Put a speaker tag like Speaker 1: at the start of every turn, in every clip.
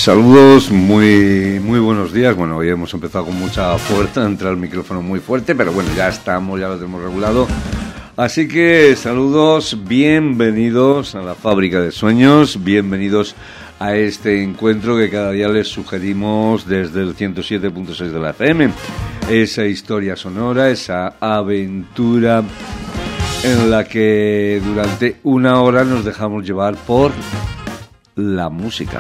Speaker 1: Saludos, muy buenos días. Bueno, hoy hemos empezado con mucha fuerza, entra el micrófono muy fuerte, pero bueno, ya estamos, ya lo tenemos regulado. Así que saludos, bienvenidos a la Fábrica de Sueños, bienvenidos a este encuentro que cada día les sugerimos desde el 107.6 de la FM. Esa historia sonora, esa aventura en la que durante una hora nos dejamos llevar por la música.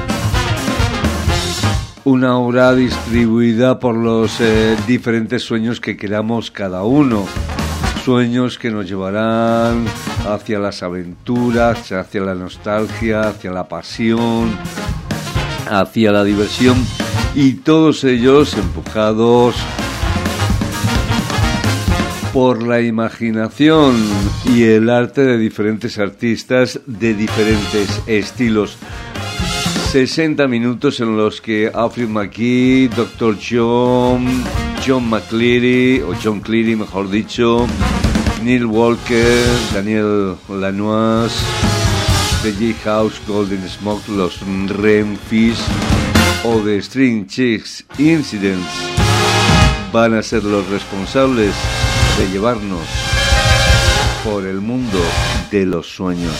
Speaker 1: Una hora distribuida por los diferentes sueños que queramos cada uno. Sueños que nos llevarán hacia las aventuras, hacia la nostalgia, hacia la pasión, hacia la diversión. Y todos ellos empujados por la imaginación y el arte de diferentes artistas de diferentes estilos. 60 minutos en los que Alfred McGee, Dr. John McCleary, o John Cleary mejor dicho, Neil Walker, Daniel Lanois, The J House, Golden Smoke, los Renfish o The String Chicks Incidents van a ser los responsables de llevarnos por el mundo de los sueños.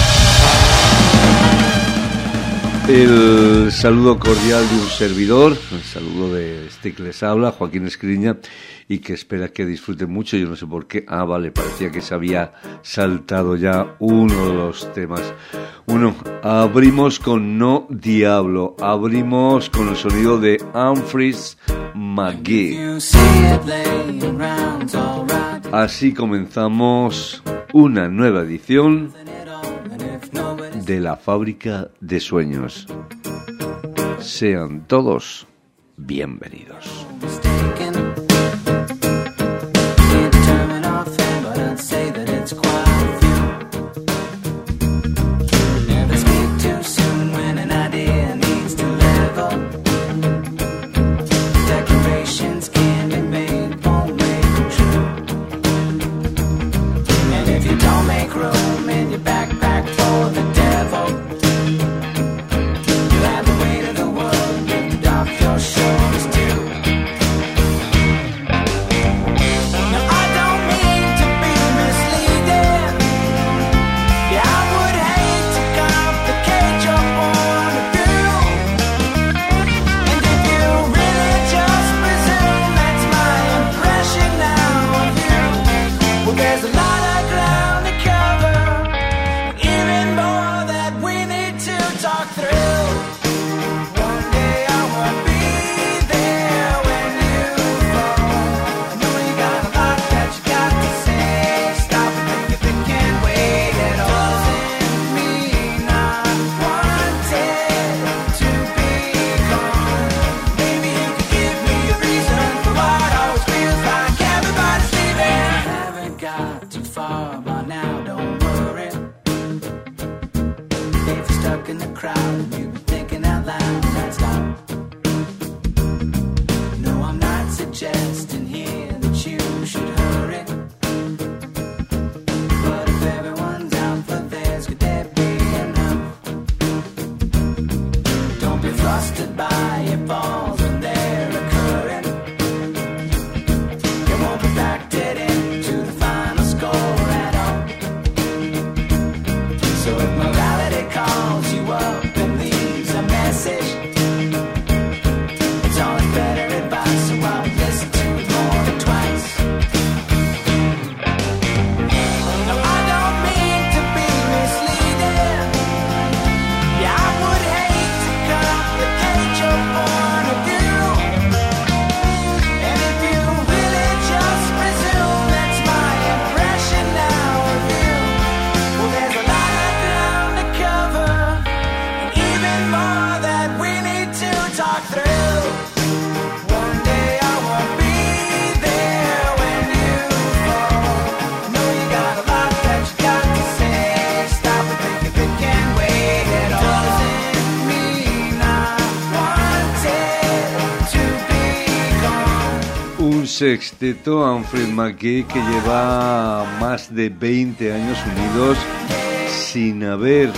Speaker 1: El saludo cordial de un servidor, el saludo de este que les habla, Joaquín Escriña, y que espera que disfruten mucho. Yo no sé por qué. Vale, parecía que se había saltado ya uno de los temas. Bueno, abrimos con No Diablo, abrimos con el sonido de Alfred McGee. Así comenzamos una nueva edición de la Fábrica de Sueños. Sean todos bienvenidos. Sexteto, Alfred McGee, que lleva más de 20 años unidos sin haber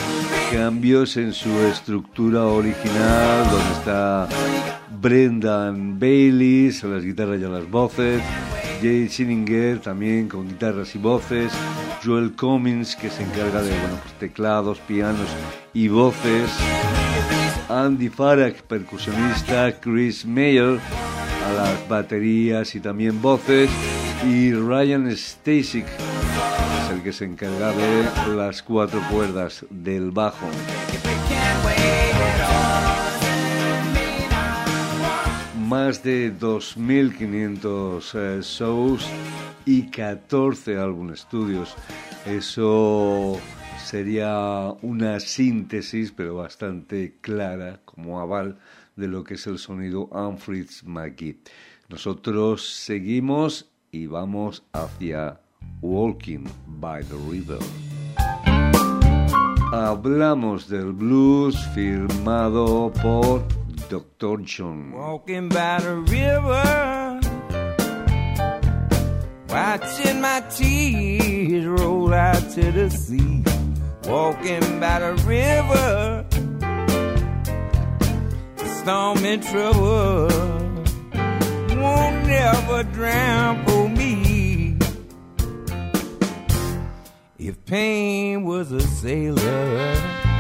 Speaker 1: cambios en su estructura original, donde está Brendan Bayliss a las guitarras y a las voces, Jay Sininger también con guitarras y voces, Joel Cummins, que se encarga de pues, teclados, pianos y voces, Andy Farag, percusionista, Chris Mayer a las baterías y también voces, y Ryan Stasik es el que se encarga de las 4 cuerdas del bajo. Más de 2.500 shows y 14 álbumes estudios. Eso sería una síntesis, pero bastante clara, como aval de lo que es el sonido Humphrey McGee. Nosotros seguimos y vamos hacia Walking by the River. Hablamos del blues firmado por Dr. John.
Speaker 2: Walking by the river, watching my tears roll out to the sea. Walking by the river, storm and trouble won't never drown for me. If pain was a sailor,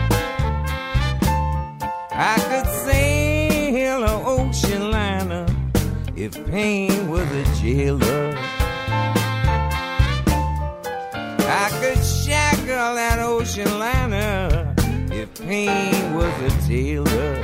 Speaker 2: I could sail an ocean liner. If pain was a jailer, I could shackle that ocean liner. If pain was a tailor,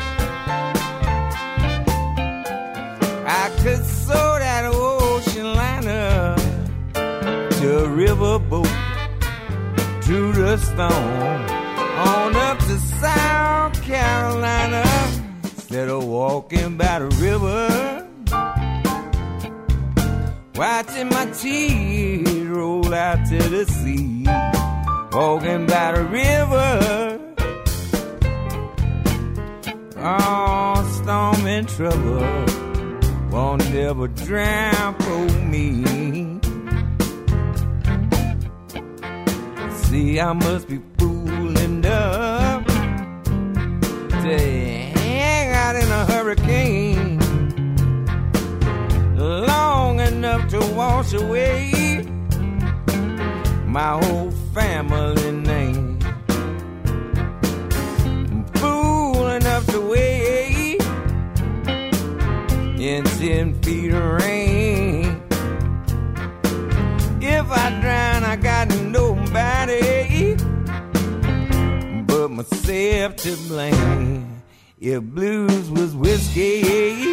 Speaker 2: I could sew that ocean liner to a riverboat through the storm on up to South Carolina. Instead of walking by the river, watching my tears roll out to the sea. Walking by the river, oh, storm and trouble won't never drown for me. See, I must be fool enough to hang out in a hurricane long enough to wash away my whole family name. Fool enough to wait in 10 feet of rain. If I drown, I got nobody but myself to blame. If blues was whiskey,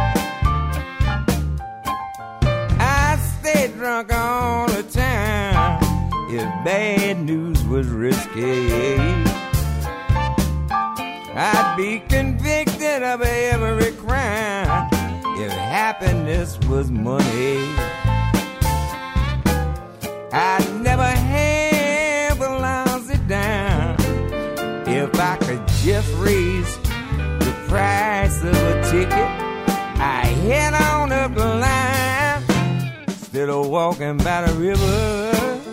Speaker 2: I stay drunk all the time. If bad news was risky, I'd be convicted of every crime. If happiness was money, I'd never have a lousy dime. If I could just raise the price of a ticket, I head on up the line instead of walking by the river,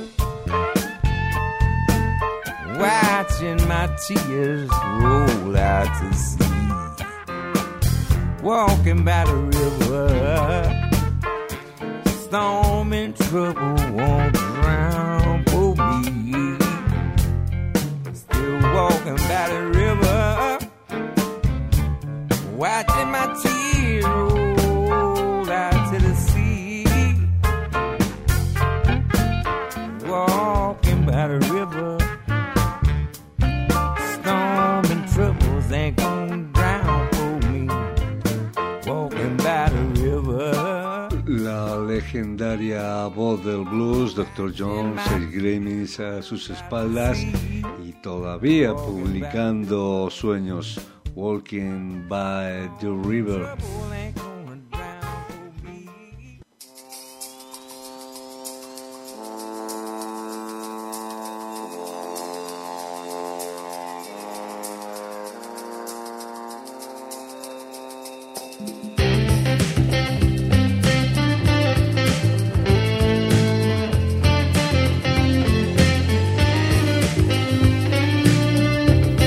Speaker 2: watching my tears roll out to sea. Walking by the river, storm and trouble won't drown for me. Still walking by the river, watching my tears roll out to the sea. Walking by the river, storm and troubles ain't gonna drown for me. Walking by the river.
Speaker 1: La legendaria voz del blues, Dr. John, 6 Grammys a sus espaldas y todavía publicando sueños. Walking by the River.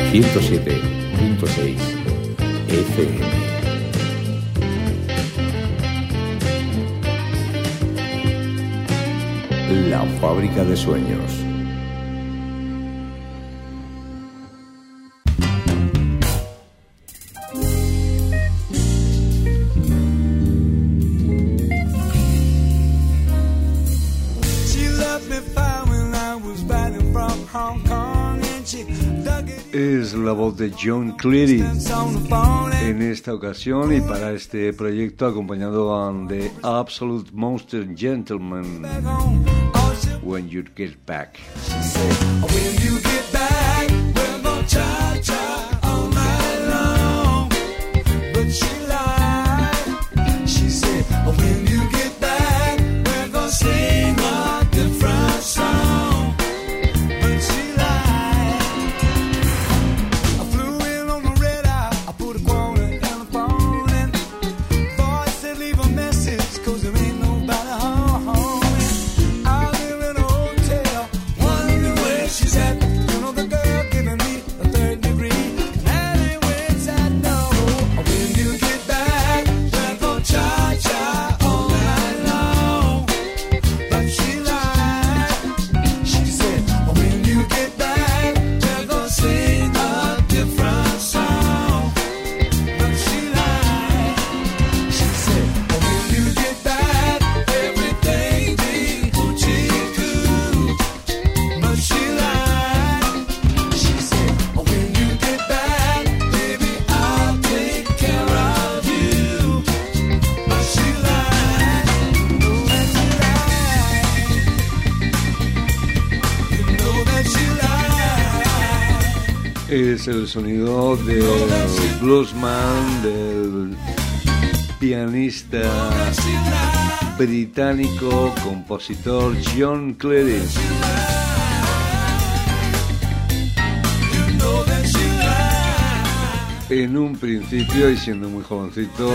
Speaker 3: 107.6 FM. La fábrica de sueños.
Speaker 1: Es la voz de John Cleary en esta ocasión y para este proyecto acompañado a The Absolute Monster Gentleman, When You Get Back. Es el sonido del bluesman, del pianista británico, compositor John Cleary. En un principio, y siendo muy jovencito,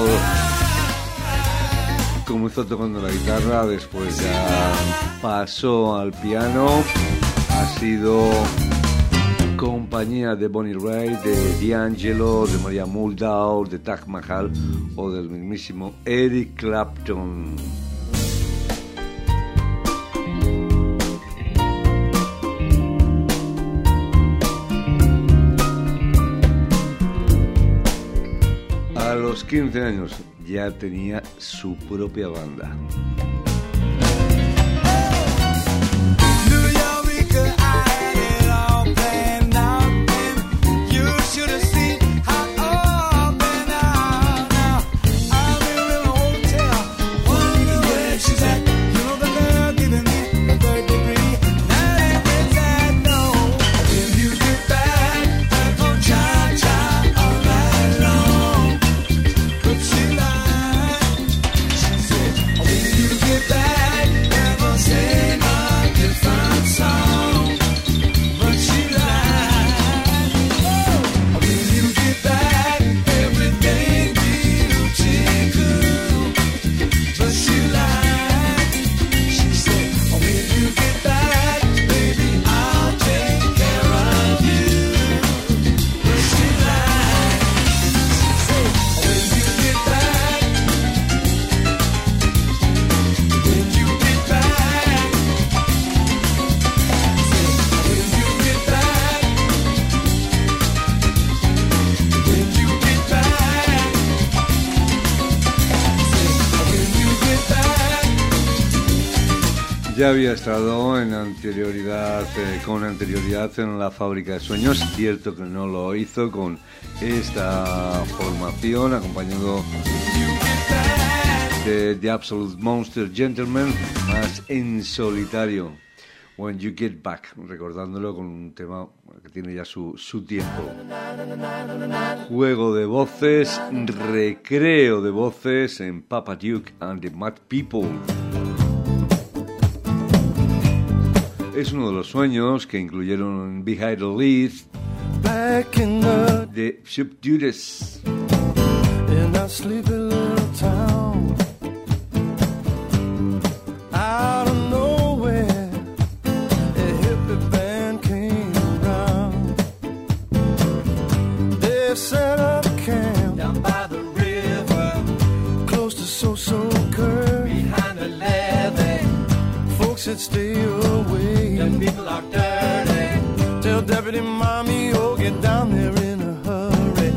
Speaker 1: comenzó tocando la guitarra, después ya pasó al piano, ha sido compañía de Bonnie Raitt, de D'Angelo, de Maria Muldaur, de Taj Mahal o del mismísimo Eric Clapton. A los 15 años ya tenía su propia banda. Ya había estado en anterioridad, con anterioridad en la fábrica de sueños. Cierto que no lo hizo con esta formación, acompañado de The Absolute Monster Gentleman, más en solitario. When You Get Back, recordándolo con un tema que tiene ya su tiempo. Juego de voces, recreo de voces en Papa Duke and the Mad People. Es uno de los sueños que incluyeron Behind the Leaves de Subdudes.
Speaker 4: In a sleepy little town, out of nowhere, a hippie band came around. said stay away. Them people are dirty. Tell Deputy Mommy, oh, get down there in a hurry.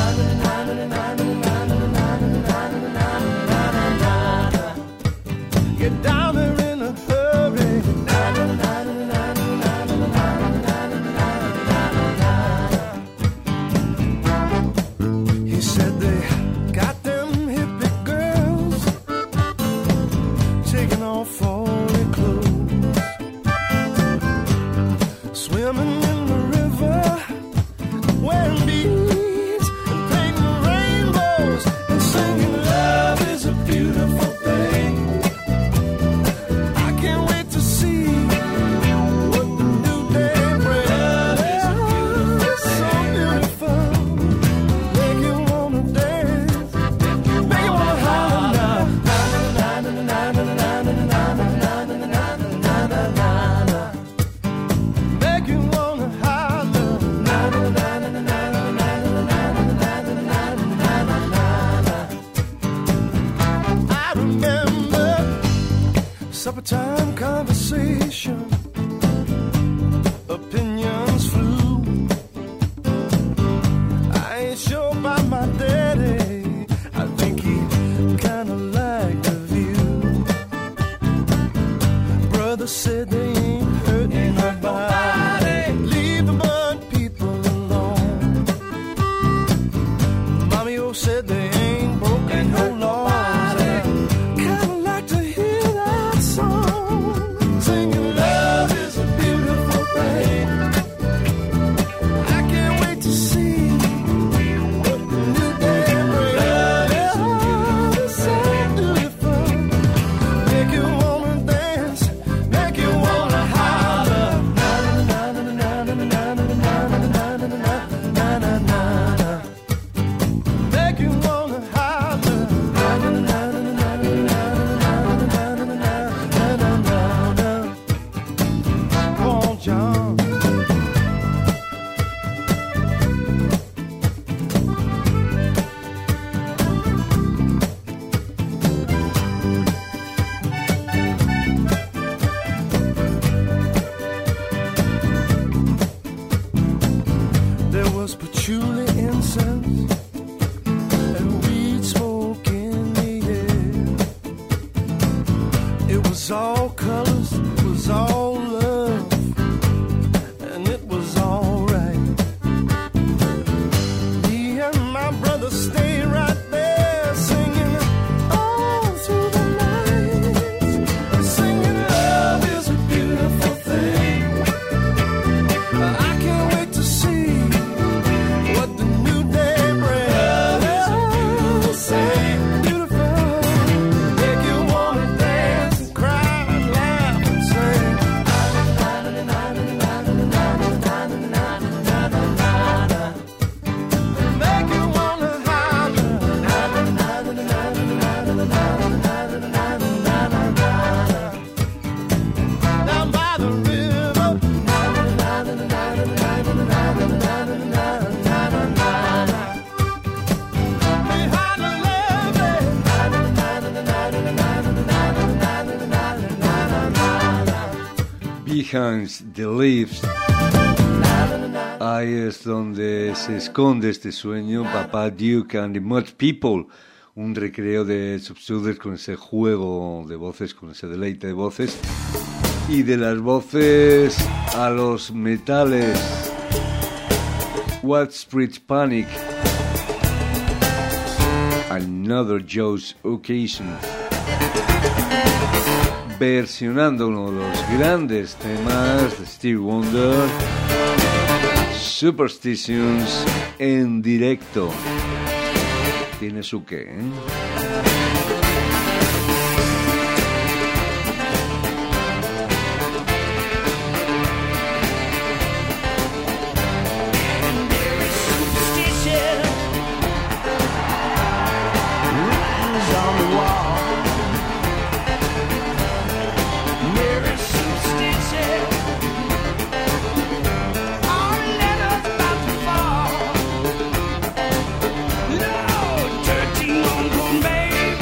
Speaker 4: Get down there in a hurry. He said they got them hippie girls taking off all their clothes, swimming in the river, wearing beads and painting rainbows and singing love is a beautiful thing. I can't wait to see what the new day brings. It's so beautiful, make you wanna dance, make you wanna holler now. Make you wanna holler. I remember supper time conversation, opinions flew. I ain't sure about my daddy, I think he kinda liked the view. Brother said they ain't hurting nobody, leave the mud people alone. Mommy O said they ain't broken no laws. Kinda like to hear that song, singing love is a beautiful thing. I can't wait to see what the new day brings. Love is so beautiful, make you wanna dance, make you wanna holler. Make you wanna holler. Come on, John. There was patchouli incense and weed smoke in the air. It was all colors, it was all love, and it was all right. Me and my brother stay right there singing all through the night, singing love is a beautiful thing. I can't wait to see what the new day brings. Love is a beautiful, make you wanna dance and cry and laugh and sing. Make you wanna holler. Down by the river, behind the levee.
Speaker 1: Behind the Leaves. Ahí es donde se esconde este sueño, Papá Duke and the Mud People, un recreo de Subsuthers con ese juego de voces, con ese deleite de voces, y de las voces a los metales. What Street Panic, Another Joe's Occasion, versionando uno de los grandes temas de Stevie Wonder, Superstitions, en directo. Tiene su qué, ¿eh?
Speaker 2: Lord, 13 on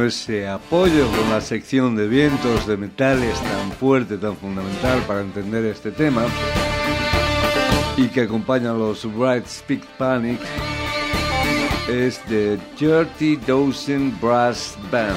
Speaker 1: bueno, ese apoyo con la sección de vientos, de metales tan fuerte, tan fundamental para entender este tema, y que acompaña a los Bright Speak Panic, es The Dirty Dozen Brass Band.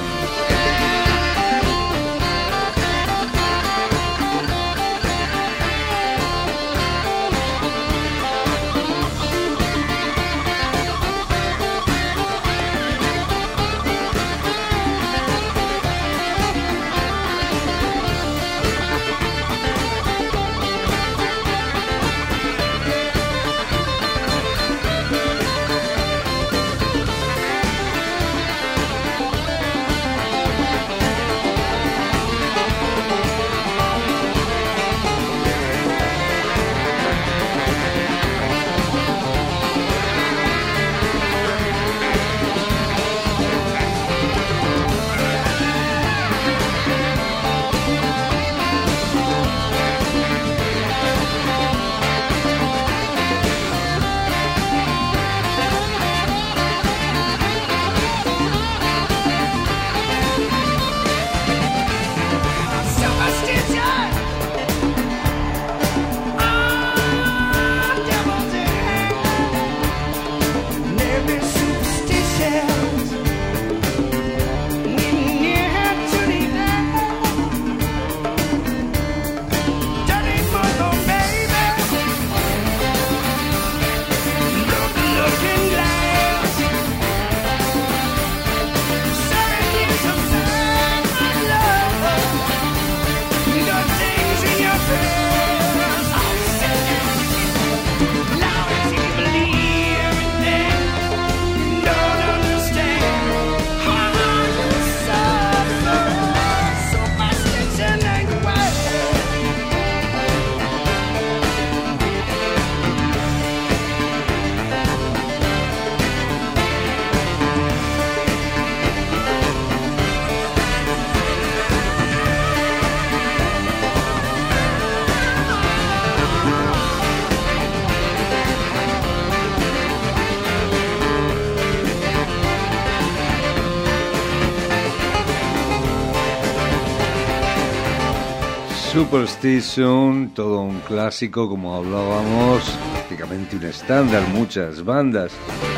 Speaker 1: Superstition, todo un clásico, como hablábamos, prácticamente un estándar. Muchas bandas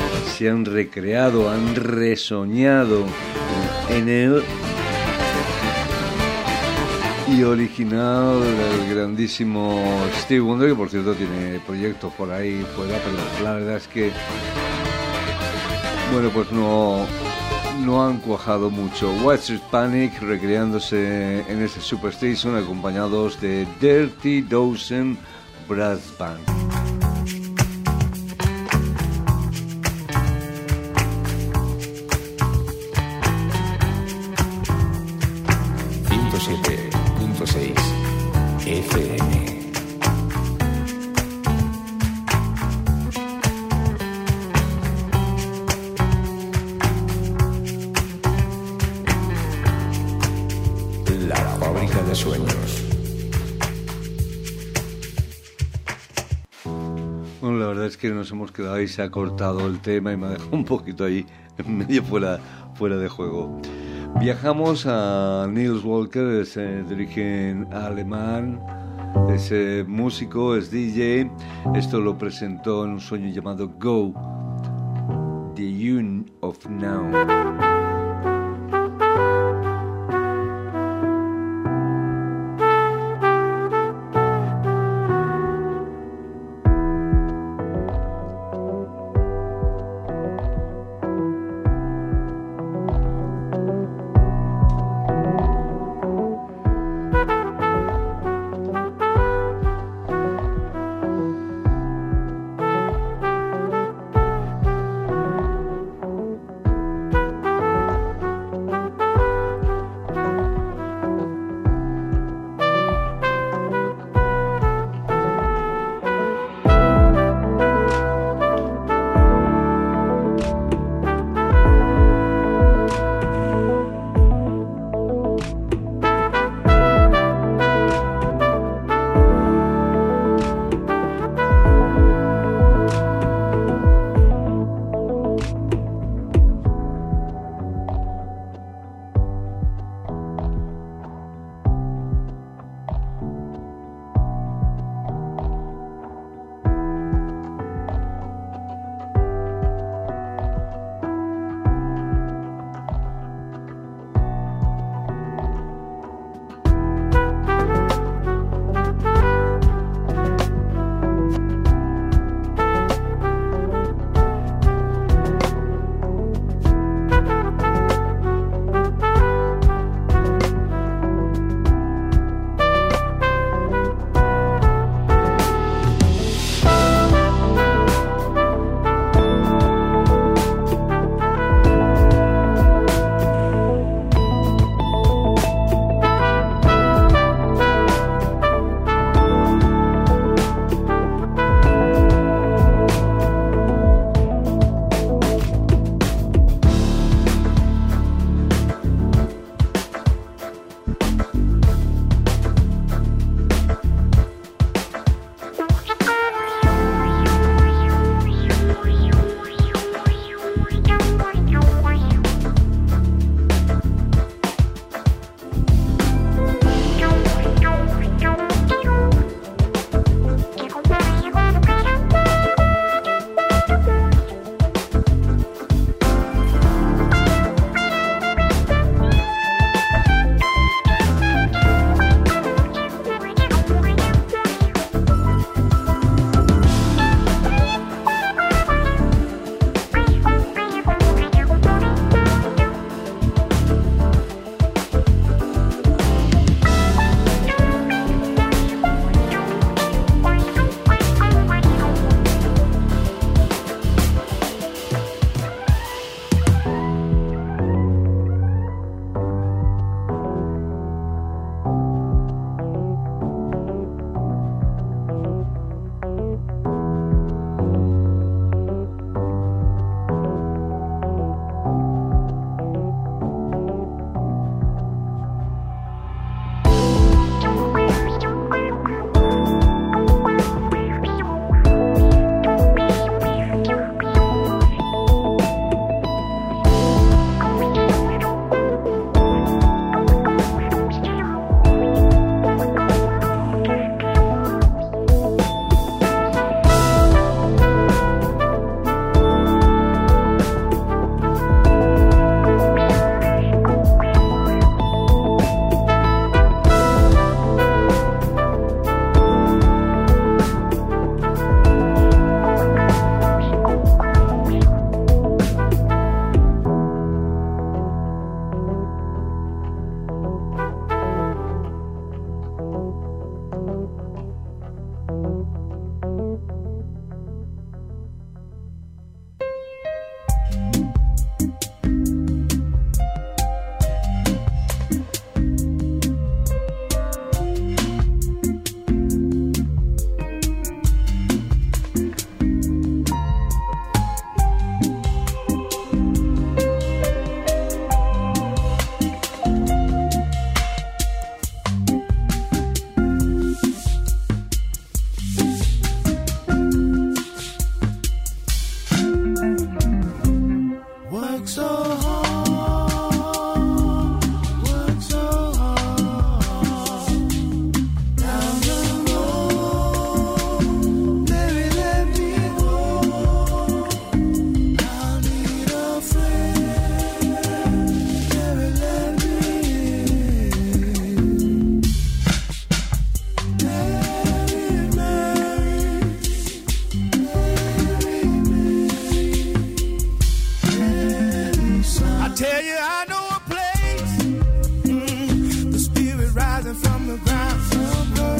Speaker 1: se han recreado, han resoñado en él. Y original del grandísimo Stevie Wonder, que por cierto tiene proyectos por ahí fuera, pero la verdad es que, bueno, pues no han cuajado mucho. White Street Panic recreándose en ese Superstition, acompañados de Dirty Dozen Brass Band.
Speaker 3: FM. La fábrica de sueños.
Speaker 1: Bueno, la verdad es que nos hemos quedado ahí, se ha cortado el tema y me ha dejado un poquito ahí en medio fuera de juego. Viajamos a Nils Walker, es de origen alemán, es músico, es DJ. Esto lo presentó en un sueño llamado Go, The Une of Now.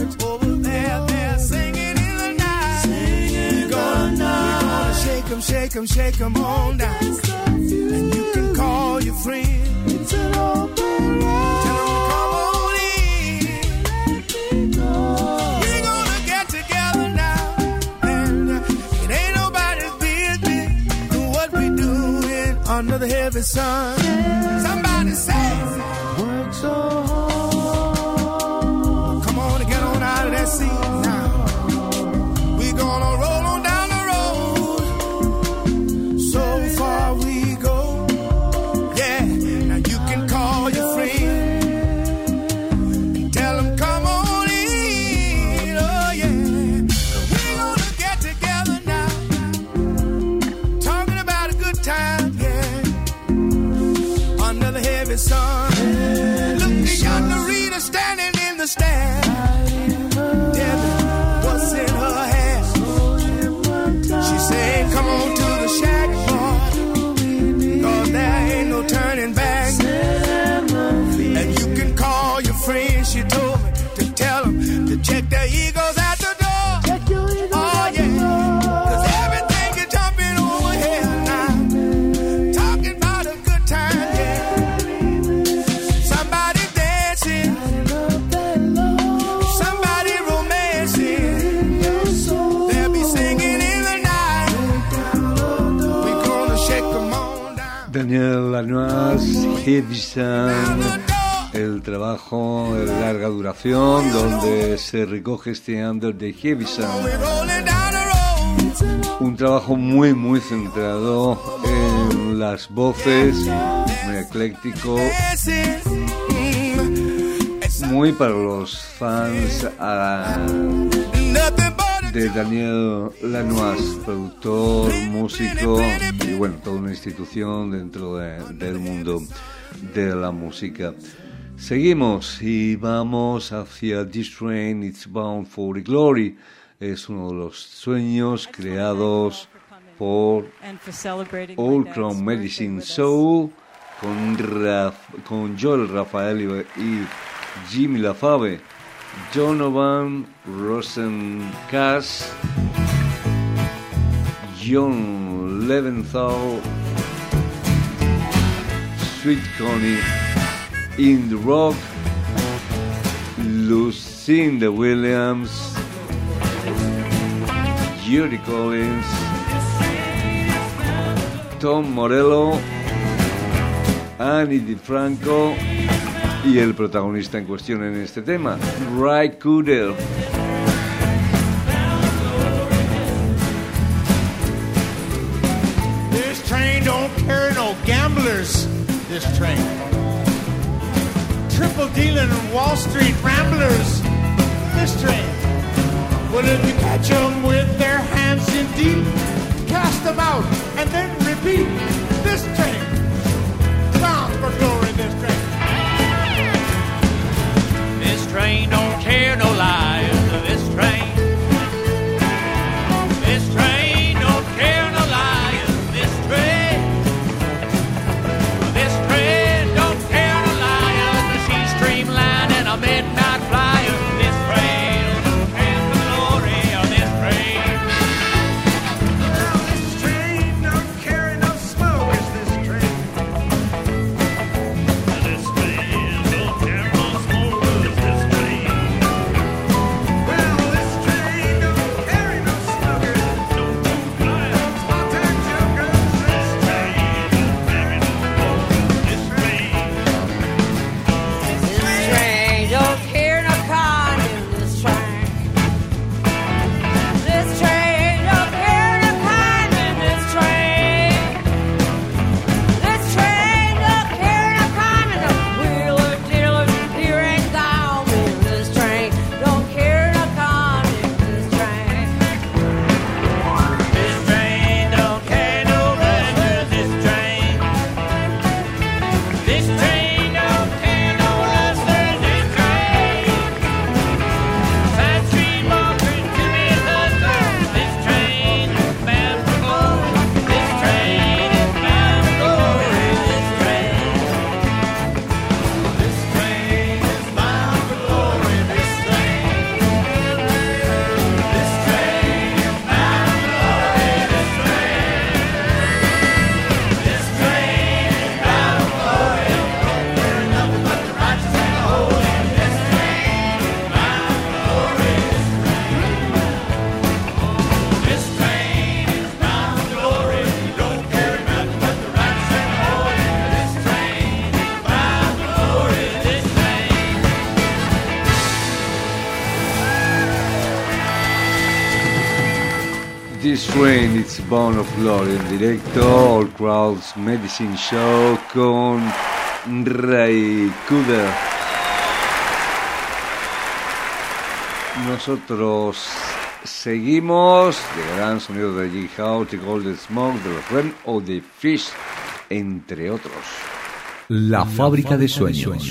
Speaker 4: over there, they're singing in the night. We're gonna shake 'em on down. And you can call your friend. It's an open road. Tell 'em to come on in. We're gonna get together now. And it ain't nobody's business what we doing under the heavy sun. Somebody say, work so hard. Come on and get on out of that seat now. We're gonna roll on down the road. So far we go. Yeah, now you can call your friend and tell them come on in. Oh yeah, we're gonna get together now. Talking about a good time, yeah, under the heavy sun. Look at yonder Rita standing in the stand. Debbie, what's in her hand? She said, come on to the shack, boy, 'cause there ain't no turning back. And you can call your friends, she told me to tell them to check their egos at the door. Oh yeah, 'cause everything is jumping over here now. Talking about a good time, yeah. Somebody dancing, somebody romancing. They'll be singing in the night. We're gonna shake 'em on down.
Speaker 1: Daniel Lanois, Heavy
Speaker 4: Down
Speaker 1: Sun,
Speaker 4: the door.
Speaker 1: el trabajo de larga duración donde se recoge este Under the Heavy Sun.
Speaker 4: We're rolling down the road.
Speaker 1: Un trabajo muy centrado en las voces, muy ecléctico,
Speaker 4: Dancing. It's
Speaker 1: muy para los fans
Speaker 4: nothing but a
Speaker 1: de Daniel Lanois, productor, músico y bueno, toda una institución dentro del mundo de la música. Seguimos y vamos hacia This Train, It's Bound for the Glory. Es uno de los sueños creados por
Speaker 5: and for celebrating my
Speaker 1: Old
Speaker 5: dad's
Speaker 1: Crown
Speaker 5: birthday
Speaker 1: Medicine
Speaker 5: with us.
Speaker 1: Show con Joel Rafael y Jimmy LaFave, Donovan Rosencash, John Leventhal, Sweet Connie in the Rock, Lucinda Williams, Judy Collins, Tom Morello, Annie DiFranco y el protagonista en cuestión en este tema, Ray Cooder.
Speaker 6: This train don't carry no gamblers, this train. Triple dealing and Wall Street ramblers, this train. Well, if you catch them with their hands in deep, cast them out and then repeat. This train, bound for glory, this train.
Speaker 7: This train don't tell no lies. This train. This train don't tell no lies. This train. This train don't tell no lies. She's streamlined and a midnight flyer.
Speaker 1: This Train, It's Born of Glory, en directo, All Crowds Medicine Show con Ray Cooder. Nosotros seguimos, llegarán sonidos de J House, de Golden Smoke, de los Rem o de Fish, entre otros.
Speaker 5: La fábrica de sueños.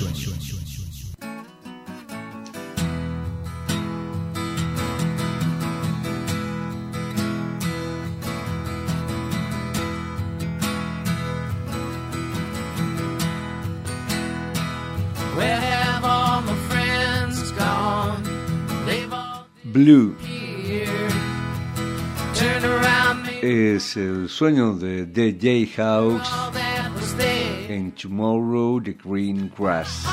Speaker 1: Blue es el sueño de DJ Hawks en Tomorrow the Green Grass.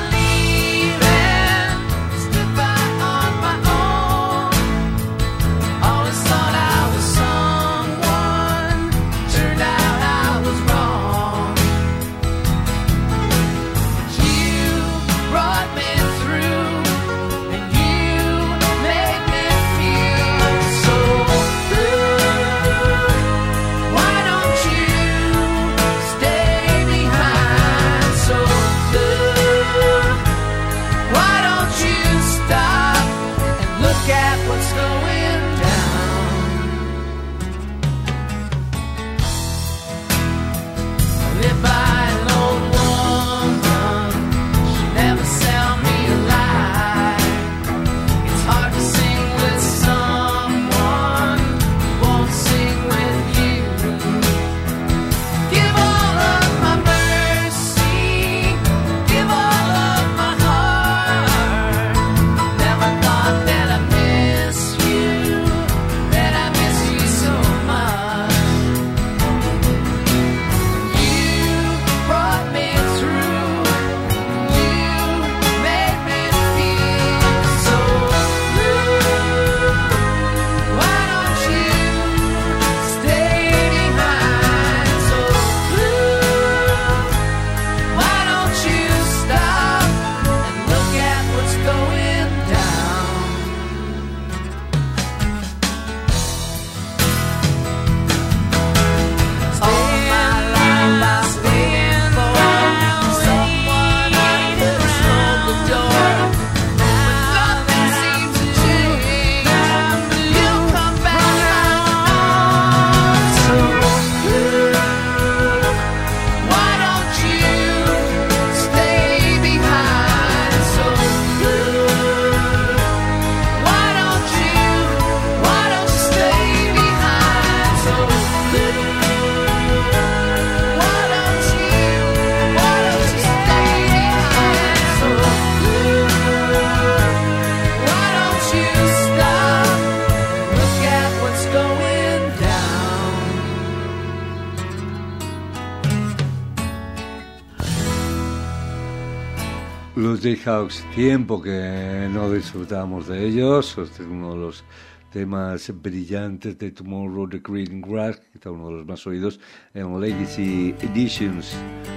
Speaker 1: Los Jayhawks, tiempo que no disfrutamos de ellos. Este es uno de los temas brillantes de Tomorrow the Green Grass, que está uno de los más oídos en Legacy Editions.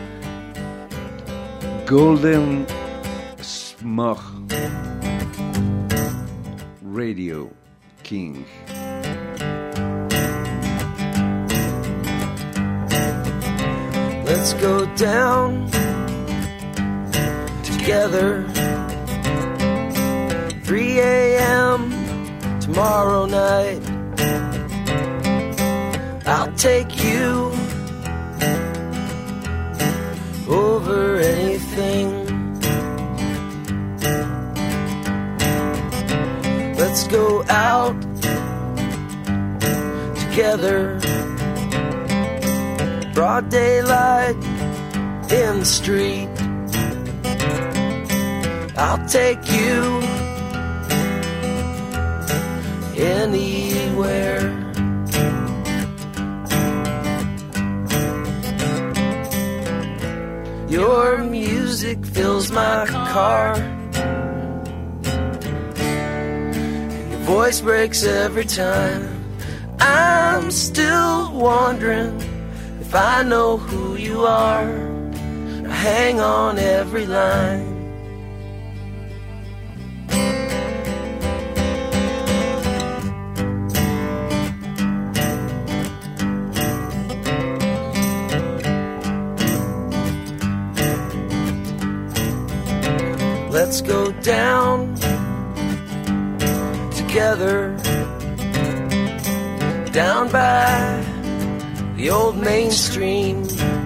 Speaker 1: Golden Smoke, Radio King.
Speaker 8: Let's go down together, 3 a.m. tomorrow night. I'll take you over anything. Let's go out together, broad daylight in the street. I'll take you anywhere. Your music fills my car, your voice breaks every time. I'm still wondering if I know who you are. I hang on every line. Let's go down together, down by the old main stream.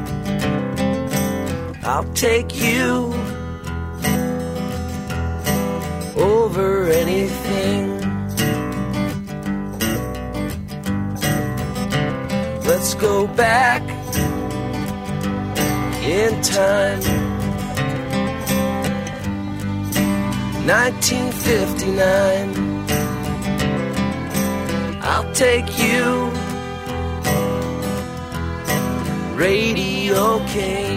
Speaker 8: I'll take you over anything. Let's go back in time. 1959. I'll take you, Radio King.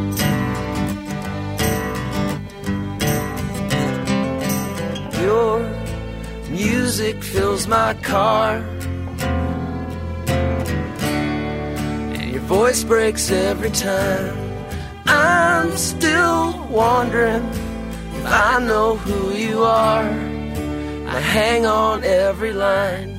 Speaker 8: Your music fills my car, and your voice breaks every time. I'm still wondering if I know who you are. I hang on every line.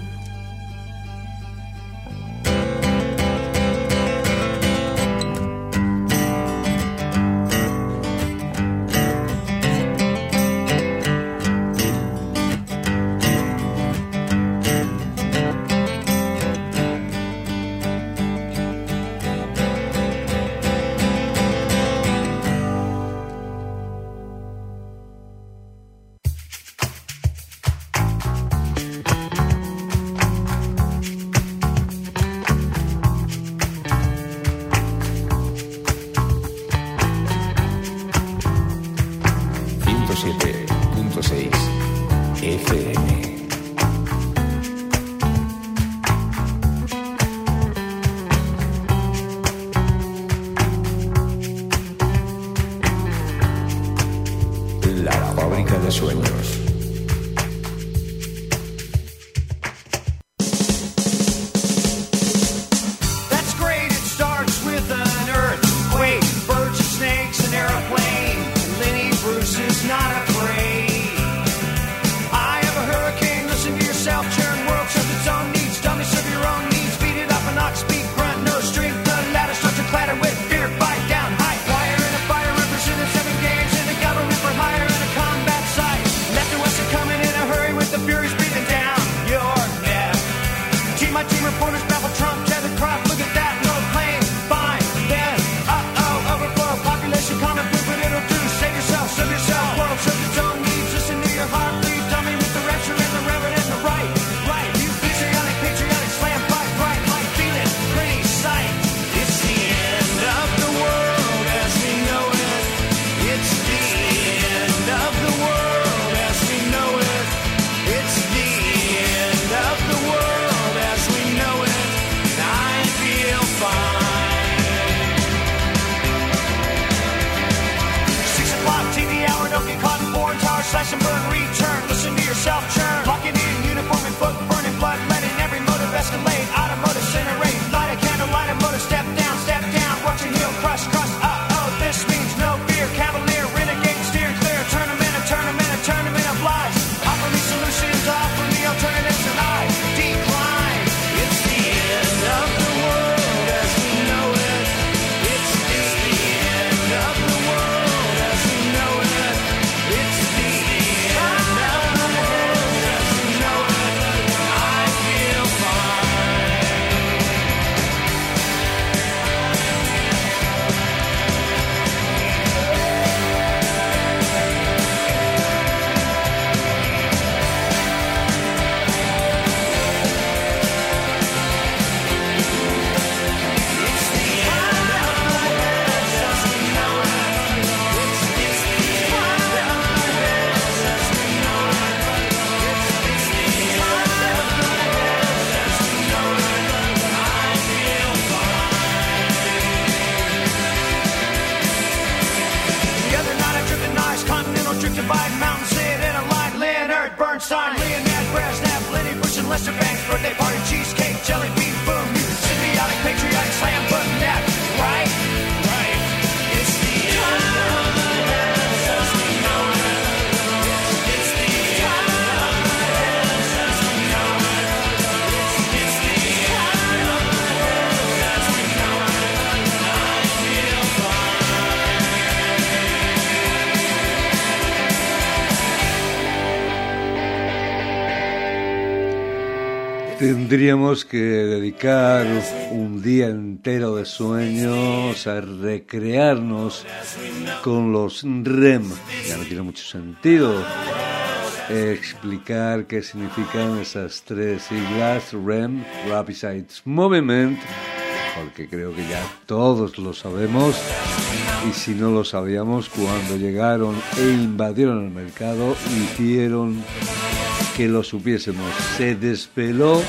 Speaker 1: Tendríamos que dedicar un día entero de sueños a recrearnos con los REM. Ya no tiene mucho sentido explicar qué significan esas tres siglas, REM, Rapid Eye Movement, porque creo que ya todos lo sabemos, y si no lo sabíamos, cuando llegaron e invadieron el mercado, hicieron que lo supiésemos. Se desveló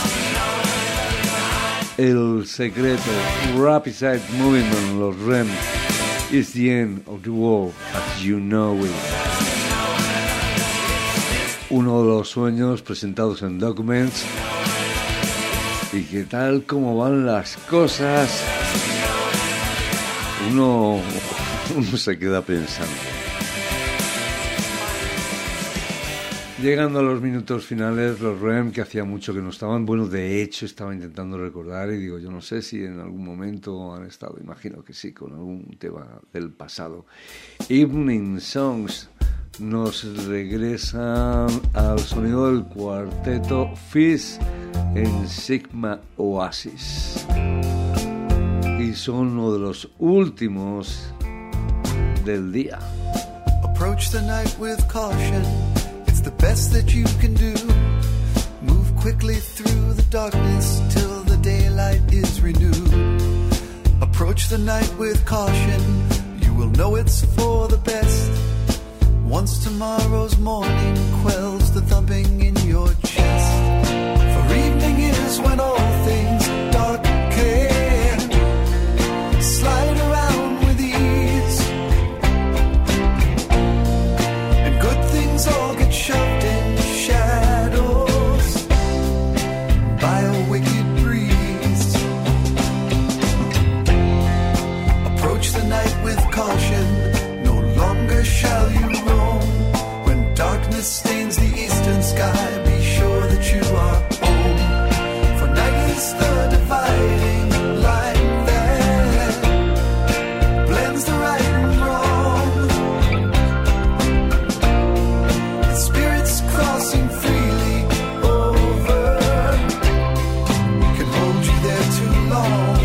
Speaker 1: el secreto. Rapid Eye Movement, los REM, is the end of the world as you know it. Uno de los sueños presentados en Documents, y que tal como van las cosas, uno se queda pensando. Llegando a los minutos finales, los REM, que hacía mucho que no estaban, bueno, de hecho estaba intentando recordar y digo, yo no sé si en algún momento han estado, imagino que sí, con algún tema del pasado. Evening Songs nos regresan al sonido del cuarteto Fizz en Sigma Oasis, y son uno de los últimos del día.
Speaker 9: Approach the night with caution. It's the best that you can do. Move quickly through the darkness till the daylight is renewed. Approach the night with caution. You will know it's for the best. Once tomorrow's morning quells the thumping in your chest. For evening is when all things darken. Slide around with ease, and good things all get shoved in shadows by a wicked breeze. Approach the night with caution. No longer shall you roam. When darkness stains the eastern sky, be sure that you are home. For night is the dividing line that blends the right and wrong. The spirits crossing freely over can hold you there too long.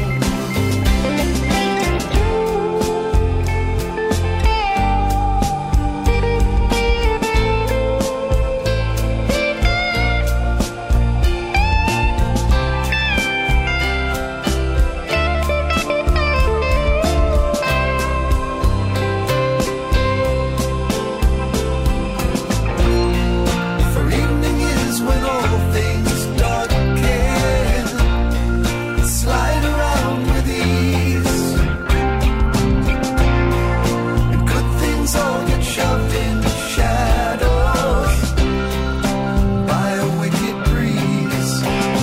Speaker 9: For evening is when all things darken. Slide around with ease, and good things all get shoved in shadows by a wicked breeze.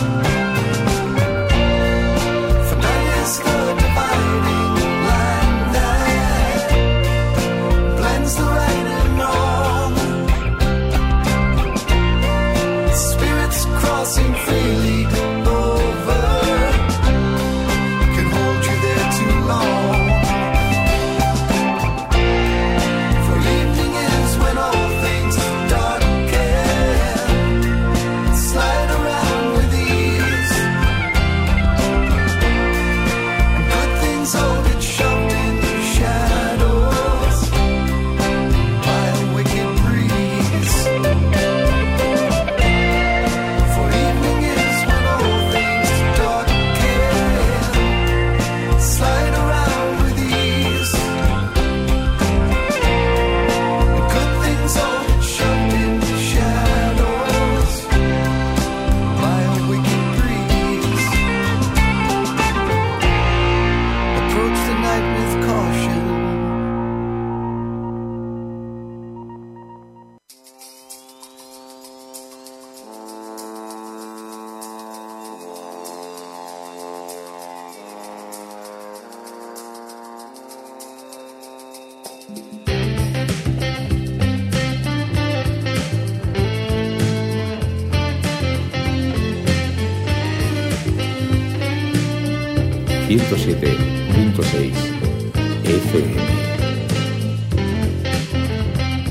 Speaker 9: For night is the dividing line that blends the right and wrong. Spirits crossing freely over can hold you there too long. For evening is when all things darken. Slide around with ease, and good things all get shoved in shadows by a wicked breeze. For evening is when all things darken. Slide around with ease, and good things all get shoved in shadows by a wicked breeze. Approach the night with caution.
Speaker 5: .6 FM.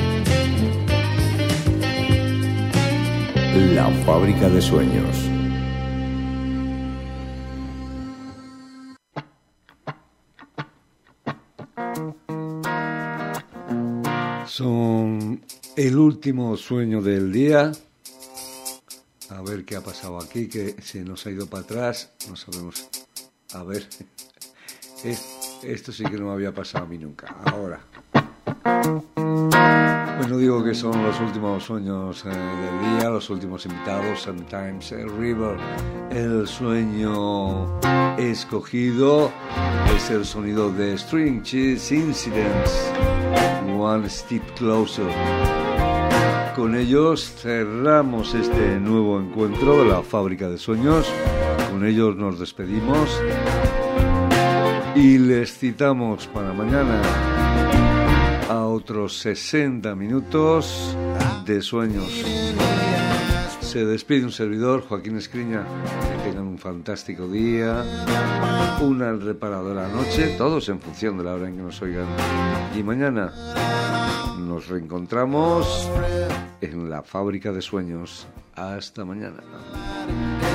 Speaker 5: La fábrica de sueños.
Speaker 1: El último sueño del día. A ver qué ha pasado aquí, que se nos ha ido para atrás. No sabemos. A ver. Esto sí que no me había pasado a mí nunca. Ahora. Bueno, digo que son los últimos sueños del día, los últimos invitados. Sometimes River. El sueño escogido es el sonido de String Cheese Incidents. One Step Closer. Con ellos cerramos este nuevo encuentro de la Fábrica de Sueños. Con ellos nos despedimos y les citamos para mañana a otros 60 minutos de sueños. Se despide un servidor, Joaquín Escriña. Que tengan un fantástico día, una reparadora noche, todos en función de la hora en que nos oigan. Y mañana nos reencontramos en la Fábrica de Sueños. Hasta mañana.